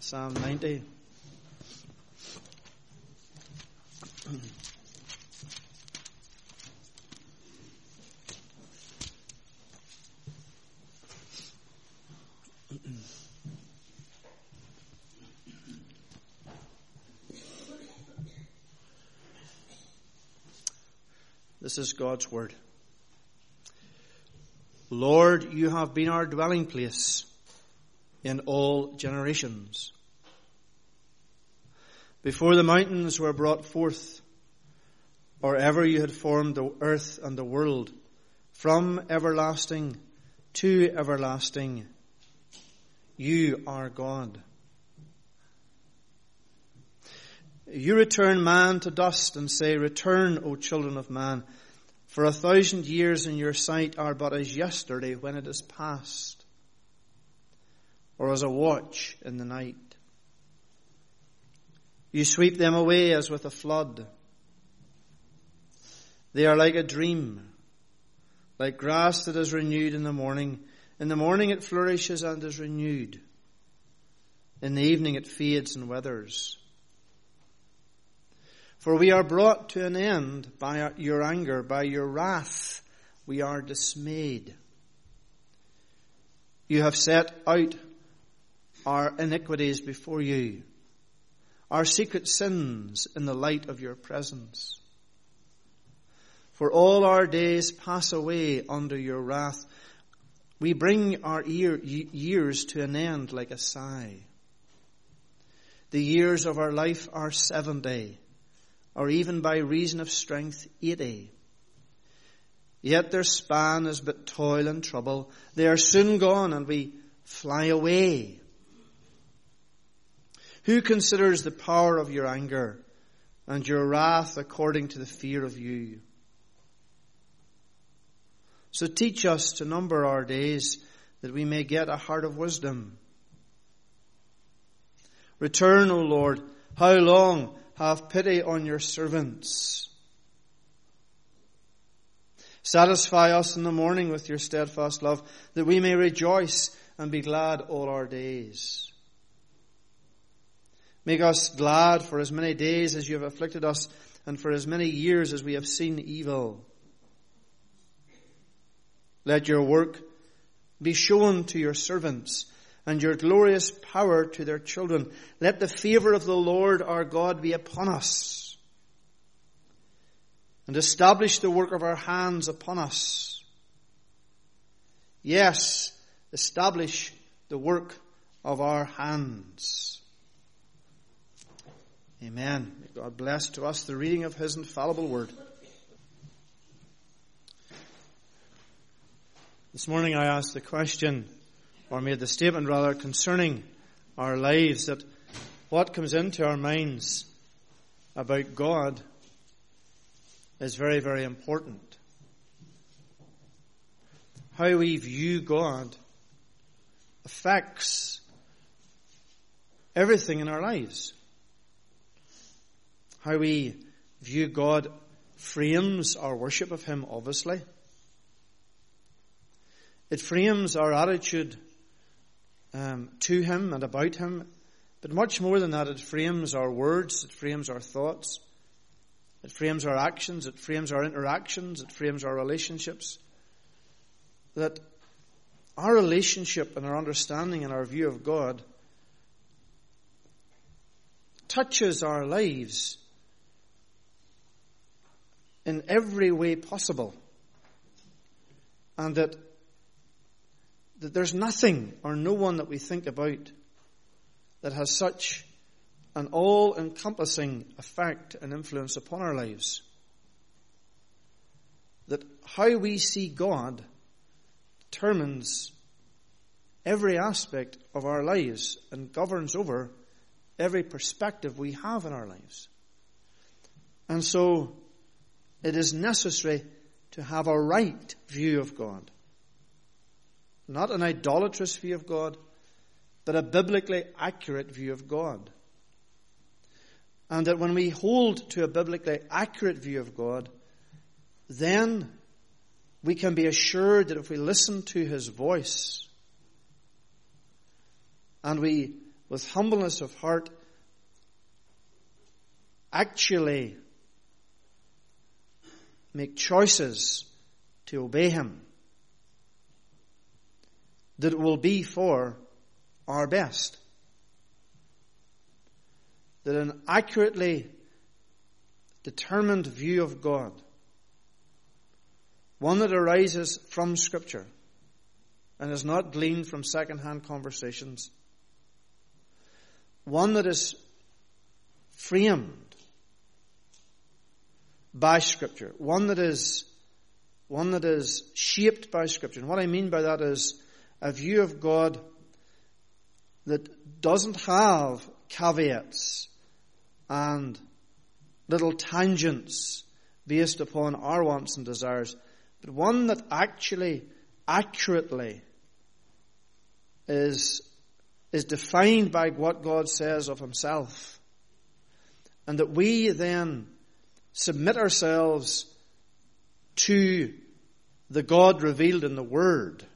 Psalm 90. This is God's word. Lord, you have been our dwelling place in all generations. Before the mountains were brought forth, or ever you had formed the earth and the world, from everlasting to everlasting, you are God. You return man to dust and say, return, O children of man, for 1,000 years in your sight are but as yesterday when it is past, or as a watch in the night. You sweep them away as with a flood. They are like a dream, like grass that is renewed in the morning. In the morning it flourishes and is renewed. In the evening it fades and withers. For we are brought to an end by your anger, by your wrath we are dismayed. You have set out our iniquities before you, our secret sins in the light of your presence. For all our days pass away under your wrath. We bring our years to an end like a sigh. The years of our life are 70, or even by reason of strength 80. Yet their span is but toil and trouble. They are soon gone and we fly away. Who considers the power of your anger and your wrath according to the fear of you? So teach us to number our days that we may get a heart of wisdom. Return, O Lord, how long? Have pity on your servants. Satisfy us in the morning with your steadfast love, that we may rejoice and be glad all our days. Make us glad for as many days as you have afflicted us, and for as many years as we have seen evil. Let your work be shown to your servants, and your glorious power to their children. Let the favor of the Lord our God be upon us, and establish the work of our hands upon us. Yes, establish the work of our hands. Amen. May God bless to us the reading of His infallible word. This morning I asked the question, or made the statement rather, concerning our lives, that what comes into our minds about God is very, very important. How we view God affects everything in our lives. How we view God frames our worship of Him, obviously. It frames our attitude to Him and about Him. But much more than that, it frames our words, it frames our thoughts, it frames our actions, it frames our interactions, it frames our relationships. That our relationship and our understanding and our view of God touches our lives in every way possible. And that there's nothing or no one that we think about that has such an all-encompassing effect and influence upon our lives. That how we see God determines every aspect of our lives and governs over every perspective we have in our lives. And so it is necessary to have a right view of God. Not an idolatrous view of God, but a biblically accurate view of God. And that when we hold to a biblically accurate view of God, then we can be assured that if we listen to His voice, and we with humbleness of heart, actually make choices to obey him, that it will be for our best. That an accurately determined view of God, one that arises from Scripture and is not gleaned from second-hand conversations, one that is framed by Scripture, one that is shaped by Scripture. And what I mean by that is a view of God that doesn't have caveats and little tangents based upon our wants and desires, but one that actually, accurately is defined by what God says of himself. And that we then submit ourselves to the God revealed in the Word.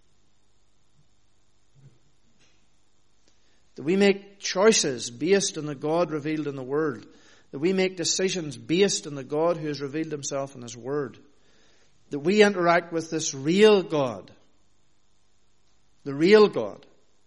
That we make choices based on the God revealed in the Word. That we make decisions based on the God who has revealed himself in his Word. That we interact with this real God. The real God.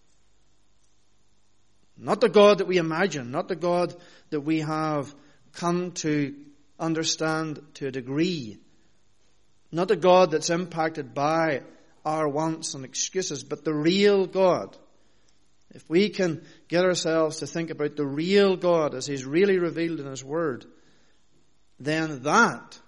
Not the God that we imagine. Not the God that we have come to understand to a degree. Not the God that's impacted by our wants and excuses, but the real God. If we can get ourselves to think about the real God as he's really revealed in his Word, then that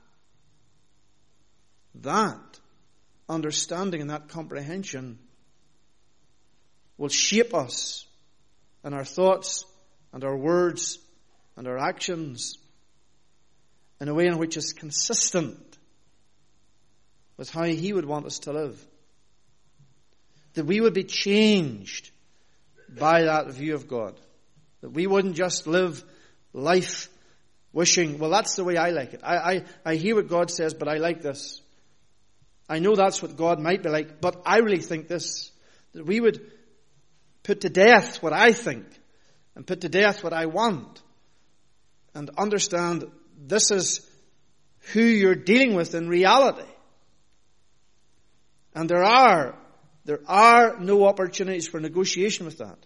understanding and that comprehension will shape us and our thoughts and our words and our actions in a way in which is consistent with how he would want us to live. That we would be changed by that view of God. That we wouldn't just live life wishing, well, that's the way I like it. I hear what God says, but I like this. I know that's what God might be like, but I really think this. That we would put to death what I think and put to death what I want and understand this is who you're dealing with in reality. And there are no opportunities for negotiation with that.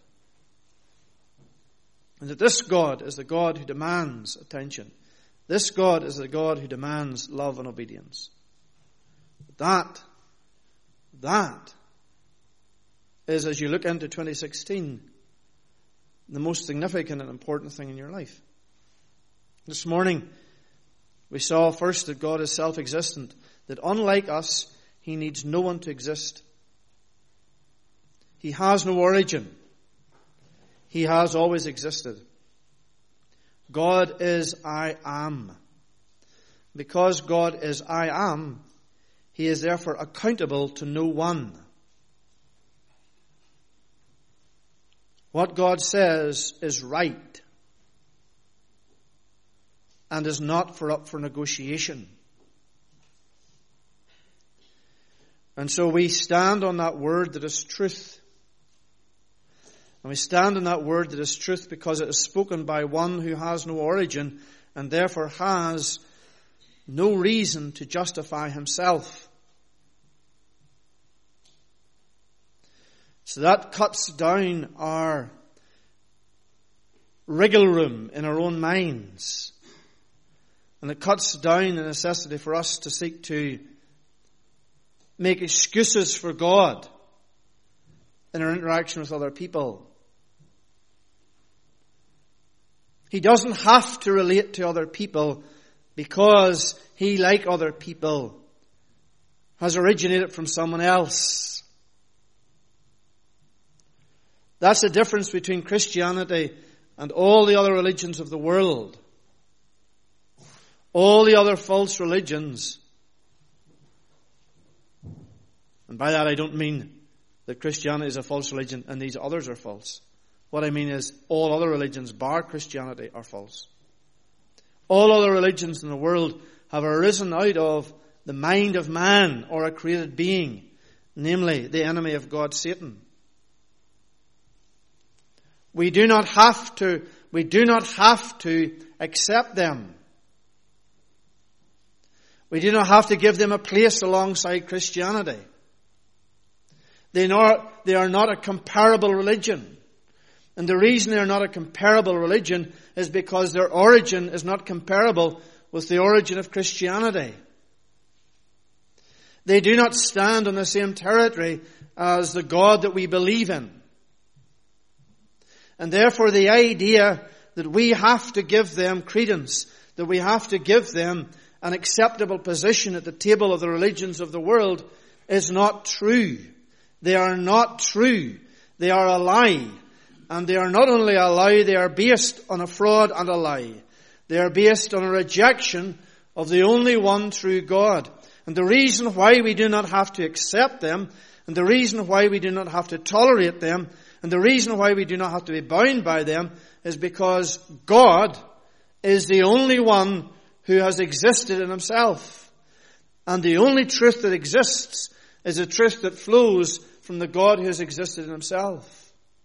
And that this God is the God who demands attention. This God is the God who demands love and obedience. That is, as you look into 2016, the most significant and important thing in your life. This morning, we saw first that God is self-existent, that unlike us, he needs no one to exist. He has no origin. He has always existed. God is I am. Because God is I am, he is therefore accountable to no one. What God says is right and is not up for negotiation. And so we stand on that word that is truth. And we stand on that word that is truth because it is spoken by one who has no origin and therefore has no reason to justify himself. So that cuts down our wriggle room in our own minds. And it cuts down the necessity for us to seek to make excuses for God in our interaction with other people. He doesn't have to relate to other people because he, like other people, has originated from someone else. That's the difference between Christianity and all the other religions of the world. All the other false religions. And by that I don't mean that Christianity is a false religion and these others are false. What I mean is all other religions, bar Christianity, are false. All other religions in the world have arisen out of the mind of man or a created being, namely the enemy of God, Satan. We do not have to accept them. We do not have to give them a place alongside Christianity. They are not a comparable religion. And the reason they are not a comparable religion is because their origin is not comparable with the origin of Christianity. They do not stand on the same territory as the God that we believe in. And therefore the idea that we have to give them credence, that we have to give them an acceptable position at the table of the religions of the world is not true. They are not true. They are a lie. And they are not only a lie, they are based on a fraud and a lie. They are based on a rejection of the only one true God. And the reason why we do not have to accept them, and the reason why we do not have to tolerate them, and the reason why we do not have to be bound by them, is because God is the only one who has existed in himself. And the only truth that exists is a truth that flows from the God who has existed in himself.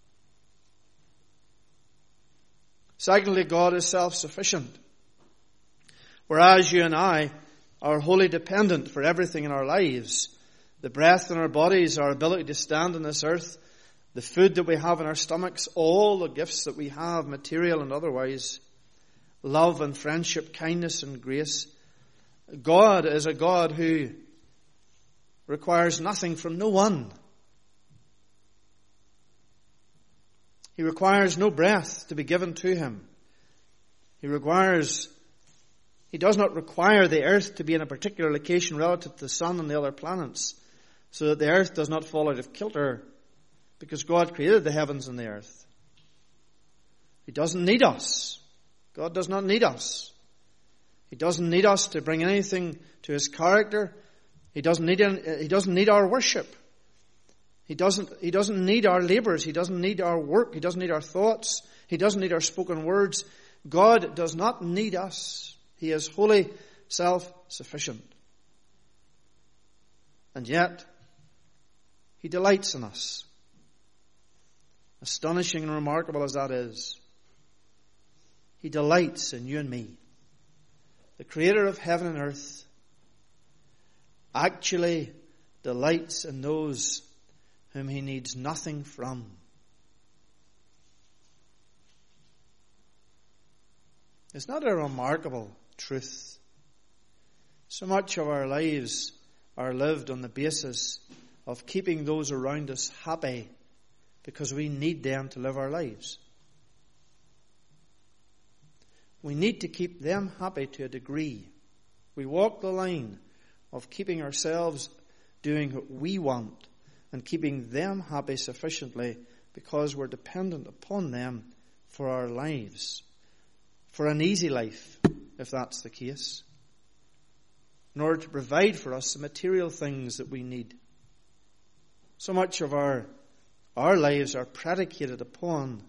Secondly, God is self-sufficient. Whereas you and I are wholly dependent for everything in our lives, the breath in our bodies, our ability to stand on this earth, the food that we have in our stomachs, all the gifts that we have, material and otherwise, love and friendship, kindness and grace. God is a God who requires nothing from no one. He requires no breath to be given to him. He does not require the earth to be in a particular location relative to the sun and the other planets, so that the earth does not fall out of kilter, because God created the heavens and the earth. He doesn't need us. God does not need us. He doesn't need us to bring anything to his character. He doesn't need our worship. He doesn't need our labors. He doesn't need our work. He doesn't need our thoughts. He doesn't need our spoken words. God does not need us. He is wholly self-sufficient. And yet, he delights in us. Astonishing and remarkable as that is, he delights in you and me. The creator of heaven and earth actually delights in those whom he needs nothing from. It's not a remarkable truth. So much of our lives are lived on the basis of keeping those around us happy because we need them to live our lives. We need to keep them happy to a degree. We walk the line of keeping ourselves doing what we want and keeping them happy sufficiently because we're dependent upon them for our lives. For an easy life, if that's the case. In order to provide for us the material things that we need. So much of our lives are predicated upon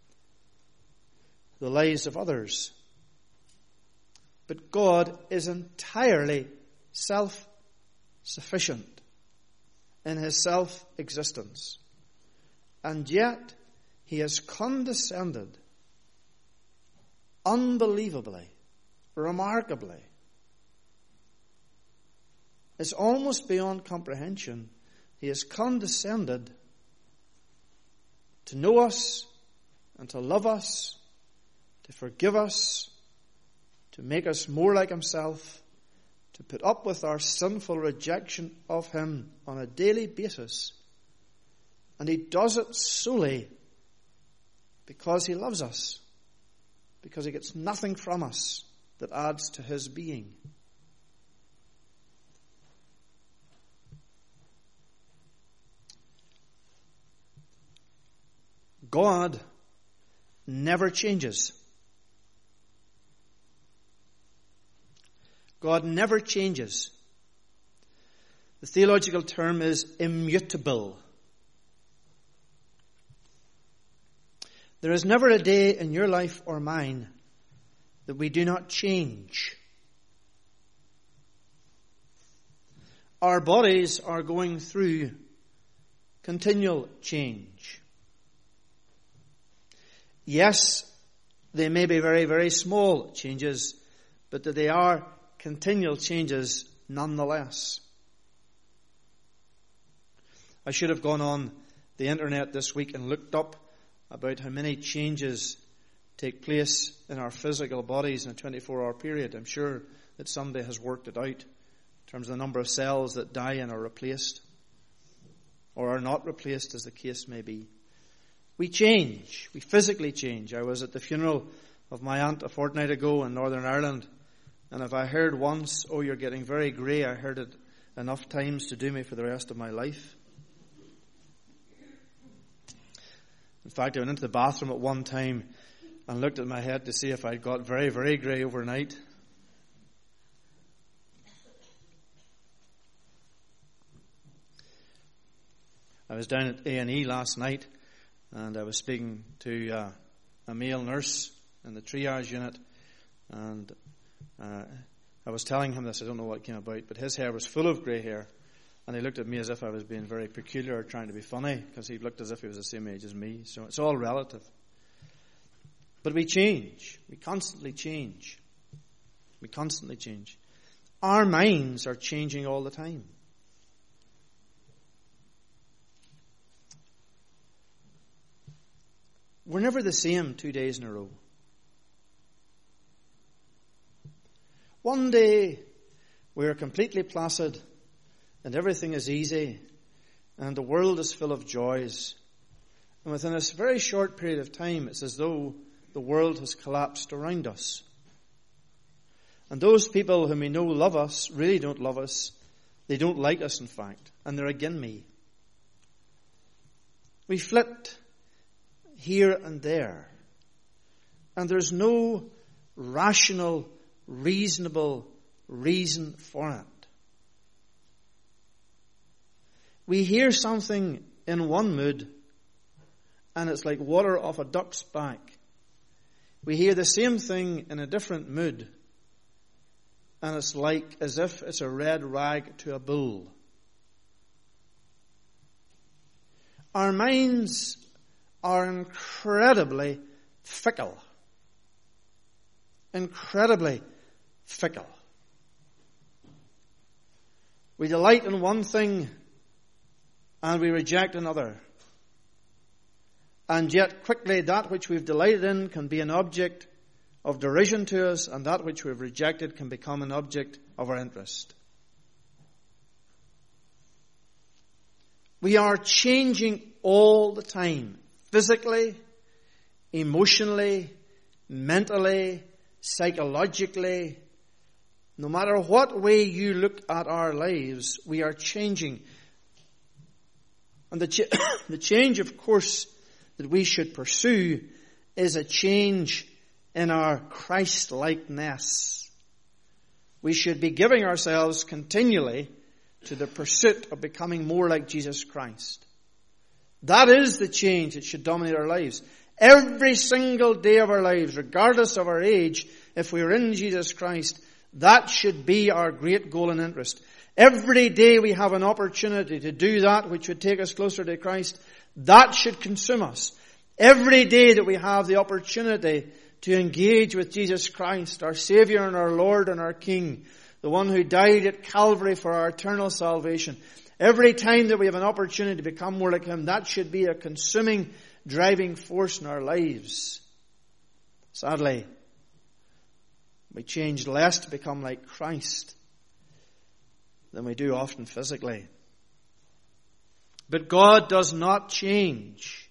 the lives of others. But God is entirely self-sufficient in his self-existence. And yet, he has condescended unbelievably, remarkably. It's almost beyond comprehension. He has condescended to know us and to love us, to forgive us, to make us more like himself, to put up with our sinful rejection of him on a daily basis. And he does it solely because he loves us, because he gets nothing from us that adds to his being. God never changes. God never changes. The theological term is immutable. There is never a day in your life or mine that we do not change. Our bodies are going through continual change. Yes, they may be very, very small changes, but that they are continual changes nonetheless. I should have gone on the internet this week and looked up about how many changes take place in our physical bodies in a 24-hour period. I'm sure that somebody has worked it out in terms of the number of cells that die and are replaced, or are not replaced, as the case may be. We change. We physically change. I was at the funeral of my aunt a fortnight ago in Northern Ireland, and if I heard once, "Oh, you're getting very grey," I heard it enough times to do me for the rest of my life. In fact, I went into the bathroom at one time and looked at my head to see if I'd got very, very grey overnight. I was down at A&E last night, and I was speaking to a male nurse in the triage unit, and I was telling him this. I don't know what came about, but his hair was full of grey hair, and he looked at me as if I was being very peculiar or trying to be funny, because he looked as if he was the same age as me. So it's all relative. But we change. We constantly change. We constantly change. Our minds are changing all the time. We're never the same 2 days in a row. One day we are completely placid and everything is easy and the world is full of joys. And within a very short period of time, it's as though the world has collapsed around us. And those people whom we know love us really don't love us. They don't like us, in fact, and they're against me. We flit here and there, and there's no rational, reasonable reason for it. We hear something in one mood, and it's like water off a duck's back. We hear the same thing in a different mood, and it's like as if it's a red rag to a bull. Our minds are incredibly fickle. Incredibly fickle. We delight in one thing and we reject another. And yet quickly that which we've delighted in can be an object of derision to us, and that which we've rejected can become an object of our interest. We are changing all the time. Physically, emotionally, mentally, psychologically. No matter what way you look at our lives, we are changing. And the change, of course, that we should pursue is a change in our Christ-likeness. We should be giving ourselves continually to the pursuit of becoming more like Jesus Christ. That is the change that should dominate our lives. Every single day of our lives, regardless of our age, if we're in Jesus Christ, that should be our great goal and interest. Every day we have an opportunity to do that which would take us closer to Christ, that should consume us. Every day that we have the opportunity to engage with Jesus Christ, our Savior and our Lord and our King, the one who died at Calvary for our eternal salvation. Every time that we have an opportunity to become more like Him, that should be a consuming, driving force in our lives. Sadly, we change less to become like Christ than we do often physically. But God does not change.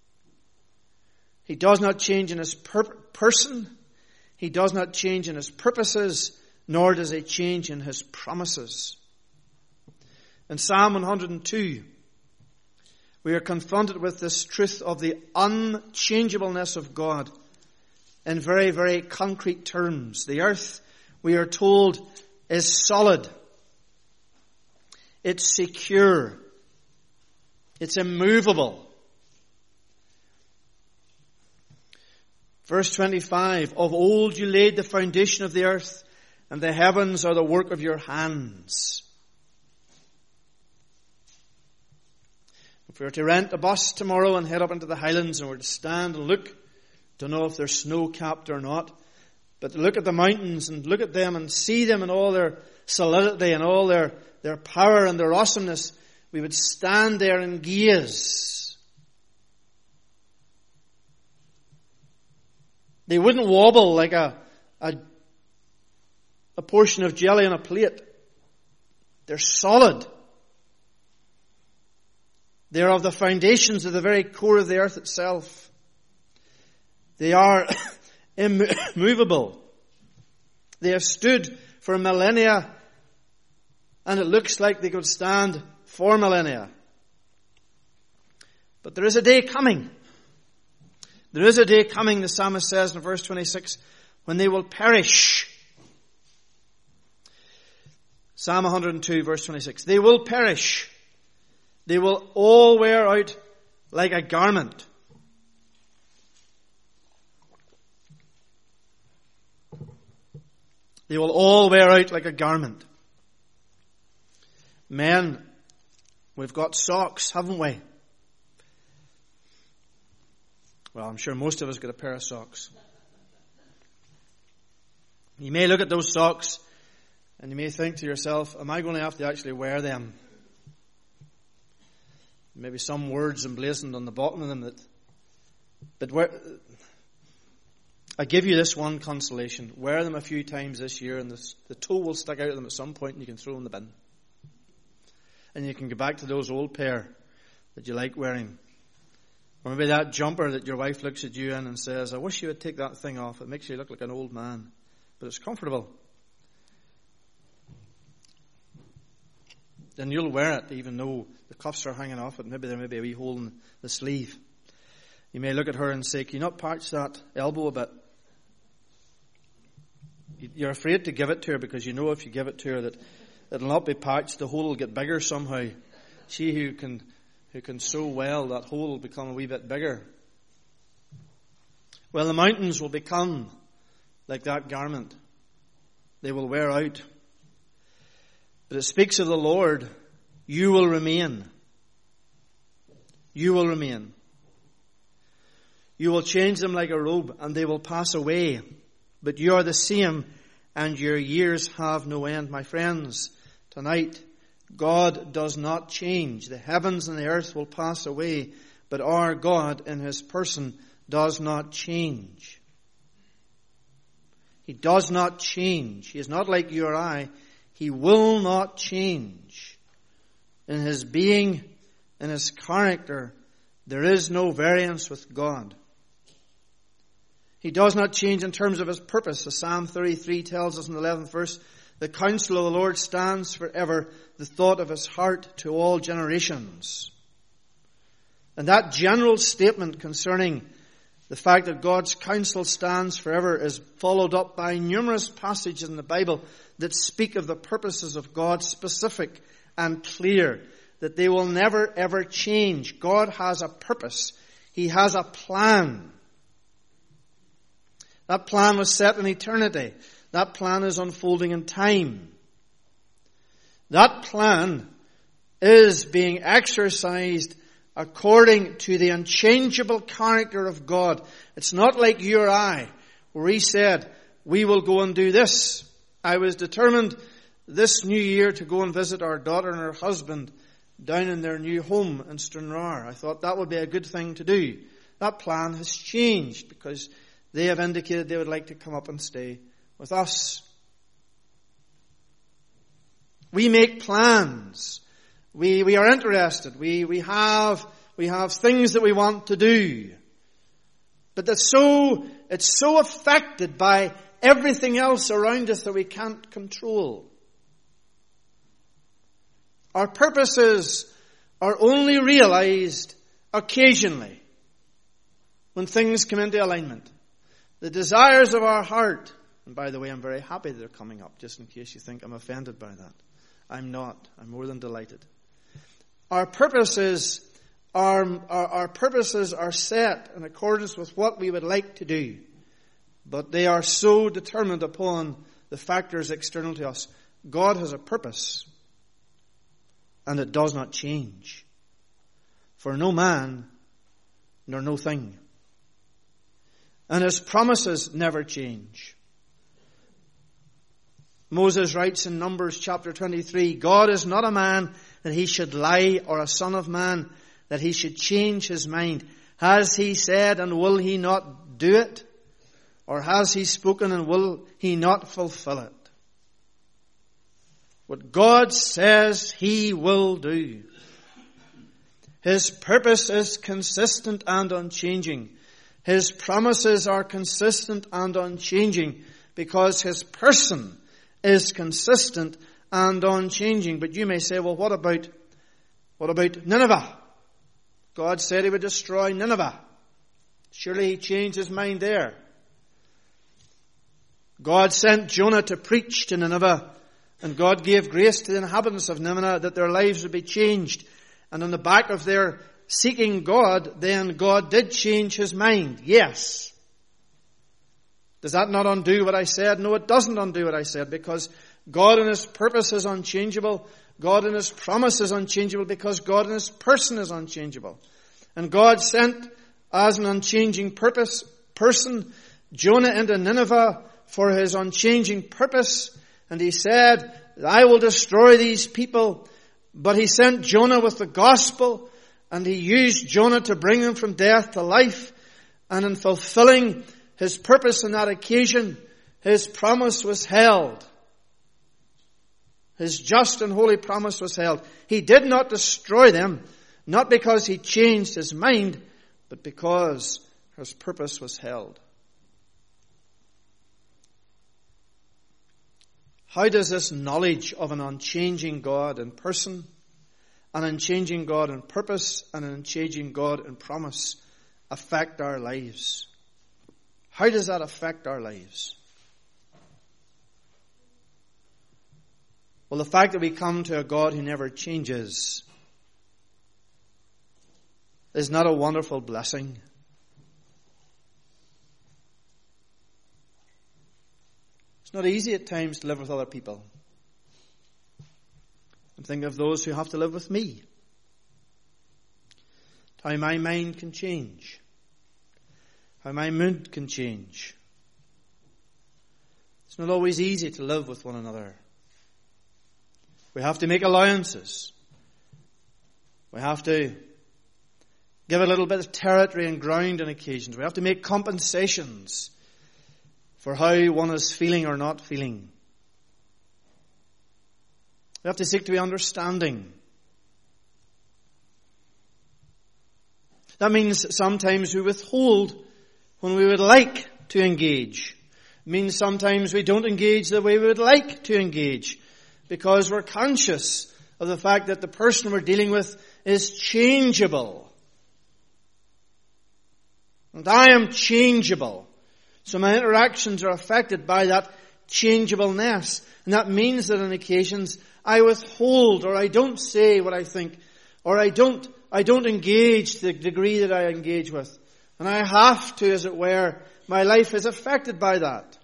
He does not change in His person. He does not change in His purposes, nor does He change in His promises. In Psalm 102, we are confronted with this truth of the unchangeableness of God in very, very concrete terms. The earth, we are told, is solid. It's secure. It's immovable. Verse 25, of old you laid the foundation of the earth, and the heavens are the work of your hands. If we were to rent a bus tomorrow and head up into the Highlands and were to stand and look Don't know if they're snow-capped or not, but look at the mountains and look at them and see them in all their solidity and all their power and their awesomeness. We would stand there and gaze. They wouldn't wobble like a portion of jelly on a plate. They're solid. They are of the foundations of the very core of the earth itself. They are immovable. They have stood for millennia, and it looks like they could stand for millennia. But there is a day coming. There is a day coming, the psalmist says in verse 26, when they will perish. Psalm 102, verse 26. They will perish. They will all wear out like a garment. They will all wear out like a garment. Men, we've got socks, haven't we? Well, I'm sure most of us got a pair of socks. You may look at those socks and you may think to yourself, am I going to have to actually wear them? Maybe some words emblazoned on the bottom of them I give you this one consolation. Wear them a few times this year and the toe will stick out of them at some point and you can throw them in the bin. And you can go back to those old pair that you like wearing. Or maybe that jumper that your wife looks at you in and says, I wish you would take that thing off. It makes you look like an old man. But it's comfortable. Then you'll wear it even though the cuffs are hanging off it. Maybe there may be a wee hole in the sleeve. You may look at her and say, can you not patch that elbow a bit? You're afraid to give it to her because you know if you give it to her that it'll not be patched. The hole will get bigger somehow. She who can sew well, that hole will become a wee bit bigger. Well, the mountains will become like that garment. They will wear out. But it speaks of the Lord. You will remain. You will remain. You will change them like a robe and they will pass away. But you are the same and your years have no end. My friends, tonight, God does not change. The heavens and the earth will pass away, but our God in His person does not change. He does not change. He is not like you or I. He will not change. In His being, in His character, there is no variance with God. He does not change in terms of His purpose. As Psalm 33 tells us in the 11th verse, the counsel of the Lord stands forever, the thought of His heart to all generations. And that general statement concerning the fact that God's counsel stands forever is followed up by numerous passages in the Bible that speak of the purposes of God, specific and clear, that they will never ever change. God has a purpose. He has a plan. That plan was set in eternity. That plan is unfolding in time. That plan is being exercised according to the unchangeable character of God. It's not like you or I, where He said, we will go and do this. I was determined this new year to go and visit our daughter and her husband down in their new home in Stranraer. I thought that would be a good thing to do. That plan has changed because they have indicated they would like to come up and stay with us. We make plans. We are interested. We have things that we want to do. But it's so affected by everything else around us that we can't control. Our purposes are only realized occasionally when things come into alignment. The desires of our heart, and by the way, I'm very happy they're coming up, just in case you think I'm offended by that. I'm not. I'm more than delighted. Our purposes are set in accordance with what we would like to do, but they are so determined upon the factors external to us. God has a purpose, and it does not change. For no man, nor no thing. and his promises never change. Moses writes in Numbers chapter 23, God is not a man that he should lie, or a son of man that he should change his mind. Has he said, and will he not do it? Or has he spoken, and will he not fulfill it? What God says, he will do. His purpose is consistent and unchanging. His promises are consistent and unchanging, because his person is consistent and unchanging. But you may say, well, what about Nineveh? God said he would destroy Nineveh. Surely he changed his mind there. God sent Jonah to preach to Nineveh, and God gave grace to the inhabitants of Nineveh that their lives would be changed. And on the back of their seeking God, then God did change his mind. Yes. Does that not undo what I said? No, it doesn't undo what I said, because God in his purpose is unchangeable. God in his promise is unchangeable, because God in his person is unchangeable. And God sent as an unchanging person Jonah into Nineveh for his unchanging purpose. And he said, I will destroy these people. But he sent Jonah with the gospel, and he used Jonah to bring them from death to life. And in fulfilling his purpose on that occasion, his promise was held. His just and holy promise was held. He did not destroy them, not because he changed his mind, but because his purpose was held. How does this knowledge of an unchanging God in person, an unchanging God in purpose, and an unchanging God in promise affect our lives? How does that affect our lives? Well, the fact that we come to a God who never changes is not a wonderful blessing? It's not easy at times to live with other people. I'm thinking of those who have to live with me. How my mind can change. How my mood can change. It's not always easy to live with one another. We have to make allowances. We have to give a little bit of territory and ground on occasions. We have to make compensations for how one is feeling or not feeling. We have to seek to be understanding. That means sometimes we withhold when we would like to engage. It means sometimes we don't engage the way we would like to engage, because we're conscious of the fact that the person we're dealing with is changeable. And I am changeable. So my interactions are affected by that changeableness. And that means that on occasions I withhold, or I don't say what I think, or I don't engage to the degree that I engage with. And I have to, as it were. My life is affected by that.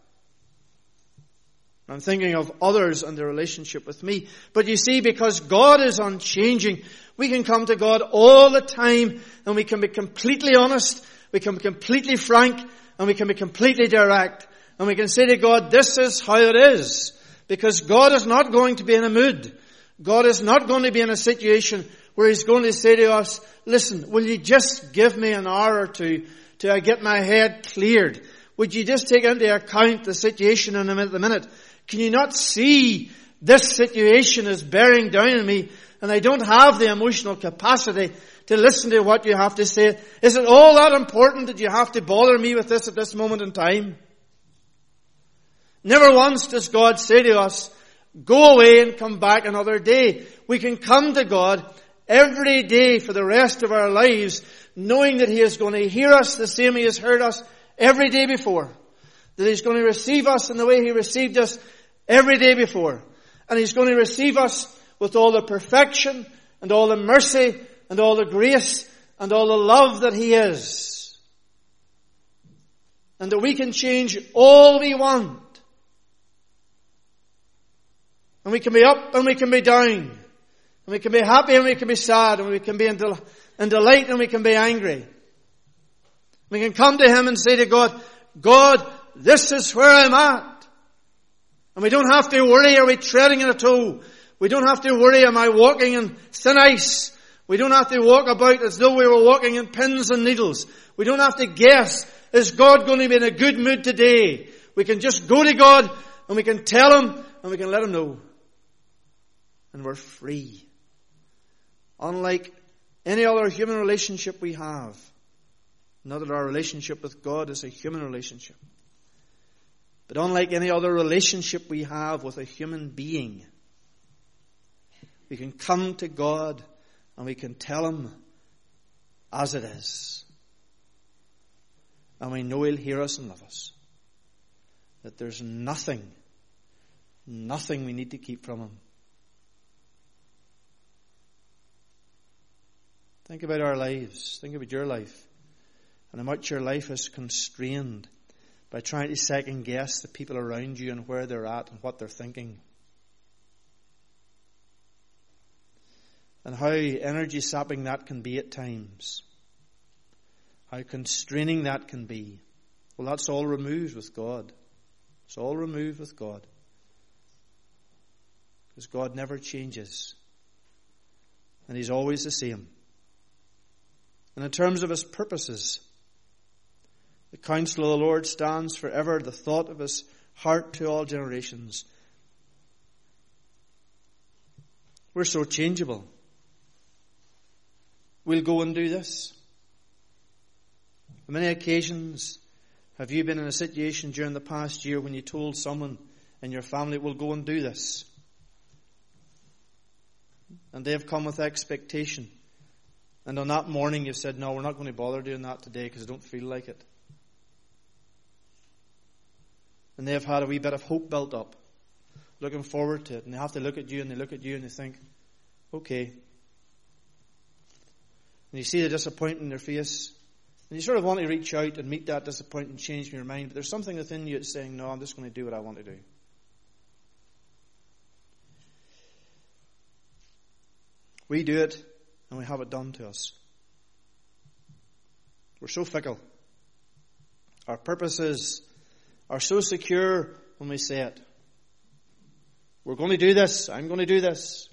I'm thinking of others and their relationship with me. But you see, because God is unchanging, we can come to God all the time, and we can be completely honest, we can be completely frank, and we can be completely direct. And we can say to God, this is how it is. Because God is not going to be in a mood. God is not going to be in a situation where he's going to say to us, listen, will you just give me an hour or two till I get my head cleared? Would you just take into account the situation in the minute? Can you not see this situation is bearing down on me, and I don't have the emotional capacity to listen to what you have to say? Is it all that important that you have to bother me with this at this moment in time? Never once does God say to us, go away and come back another day. We can come to God every day for the rest of our lives, knowing that he is going to hear us the same he has heard us every day before. That he's going to receive us in the way he received us every day before. And he's going to receive us with all the perfection and all the mercy and all the grace and all the love that he is. And that we can change all we want. And we can be up and we can be down. And we can be happy and we can be sad. And we can be in delight and we can be angry. We can come to him and say to God, God, this is where I'm at. And we don't have to worry, are we treading in a toe? We don't have to worry, am I walking in thin ice? We don't have to walk about as though we were walking in pins and needles. We don't have to guess, is God going to be in a good mood today? We can just go to God and we can tell Him and we can let Him know. And we're free. Unlike any other human relationship we have. Not that our relationship with God is a human relationship. But unlike any other relationship we have with a human being, we can come to God and we can tell Him as it is. And we know He'll hear us and love us. That there's nothing we need to keep from Him. Think about our lives. Think about your life. And how much your life is constrained by trying to second guess the people around you and where they're at and what they're thinking. And how energy sapping that can be at times. How constraining that can be. Well, that's all removed with God. It's all removed with God. Because God never changes. And He's always the same. And in terms of His purposes, the counsel of the Lord stands forever, the thought of His heart to all generations. We're so changeable. We'll go and do this. On many occasions, have you been in a situation during the past year when you told someone in your family, we'll go and do this? And they've come with expectation. And on that morning you've said, no, we're not going to bother doing that today because I don't feel like it. And they've had a wee bit of hope built up, looking forward to it. And they have to look at you and they look at you and they think, okay. And you see the disappointment in their face. And you sort of want to reach out and meet that disappointment and change your mind. But there's something within you that's saying, no, I'm just going to do what I want to do. We do it and we have it done to us. We're so fickle. Our purposes are so secure when we say it. We're going to do this. I'm going to do this.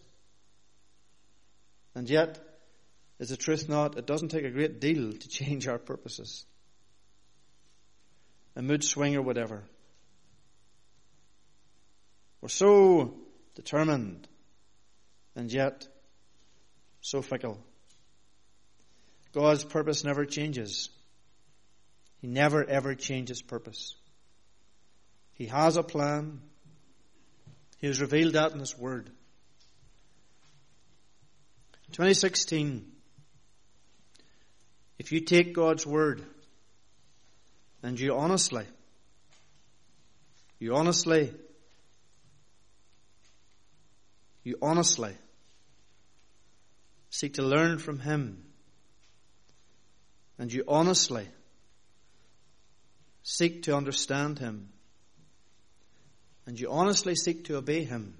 And yet, is the truth not? It doesn't take a great deal to change our purposes. A mood swing or whatever. We're so determined and yet so fickle. God's purpose never changes. He never ever changes purpose. He has a plan. He has revealed that in His Word. 2016, if you take God's Word and you honestly seek to learn from Him, and you honestly seek to understand Him, and you honestly seek to obey Him,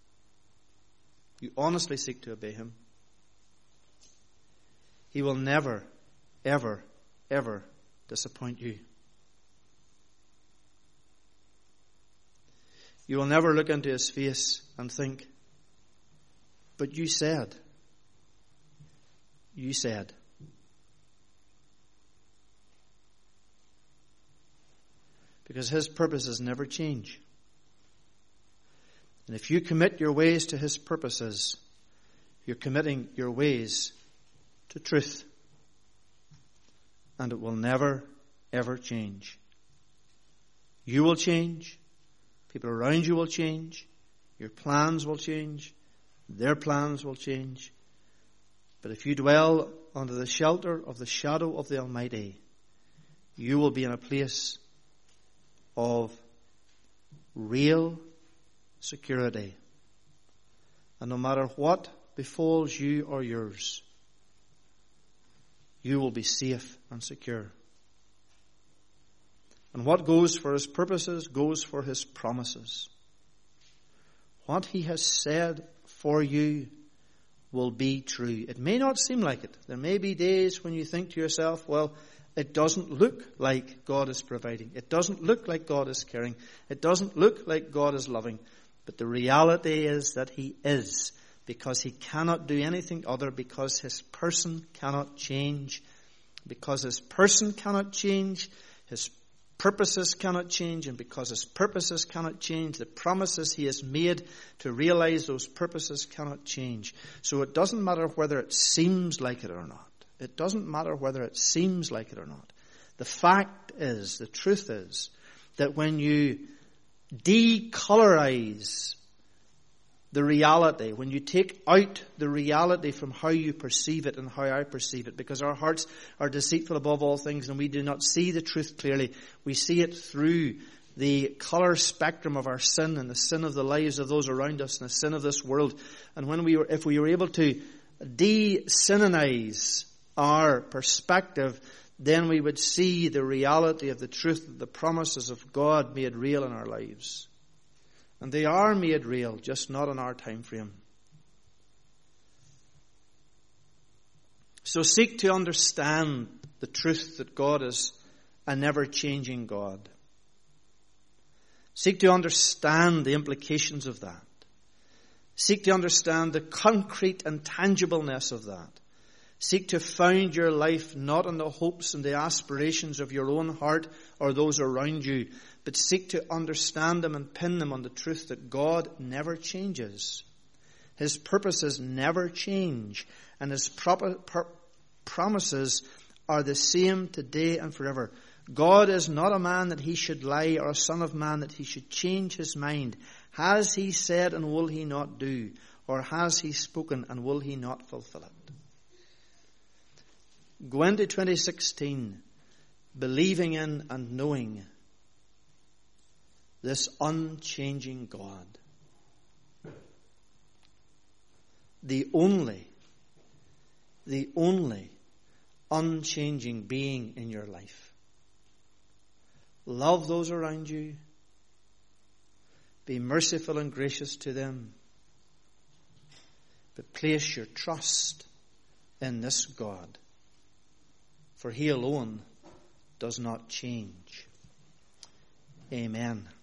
He will never, ever, ever disappoint you. You will never look into His face and think, but you said. Because His purposes never change. And if you commit your ways to His purposes, you're committing your ways to truth. And it will never, ever change. You will change. People around you will change. Your plans will change. Their plans will change. But if you dwell under the shelter of the shadow of the Almighty, you will be in a place of real security. And no matter what befalls you or yours, you will be safe and secure. And what goes for His purposes goes for His promises. What He has said for you will be true. It may not seem like it. There may be days when you think to yourself, well, It doesn't look like God is providing. It doesn't look like God is caring. It doesn't look like God is loving. But the reality is that He is, because He cannot do anything other, because His person cannot change. Because His person cannot change, His purposes cannot change, and because His purposes cannot change, the promises He has made to realize those purposes cannot change. So it doesn't matter whether it seems like it or not. It doesn't matter whether it seems like it or not. The fact is, the truth is, that when you decolorize the reality, when you take out the reality from how you perceive it and how I perceive it, because our hearts are deceitful above all things and we do not see the truth clearly. We see it through the color spectrum of our sin and the sin of the lives of those around us and the sin of this world. And if we were able to de-sinonize our perspective, then we would see the reality of the truth of the promises of God made real in our lives. And they are made real, just not in our time frame. So seek to understand the truth that God is a never-changing God. Seek to understand the implications of that. Seek to understand the concrete and tangibleness of that. Seek to found your life not on the hopes and the aspirations of your own heart or those around you, but seek to understand them and pin them on the truth that God never changes. His purposes never change, and His promises are the same today and forever. God is not a man that He should lie, or a son of man that He should change His mind. Has He said, and will He not do? Or has He spoken, and will He not fulfill it? Go into 2016 believing in and knowing this unchanging God. The only unchanging being in your life. Love those around you. Be merciful and gracious to them. But place your trust in this God. For He alone does not change. Amen.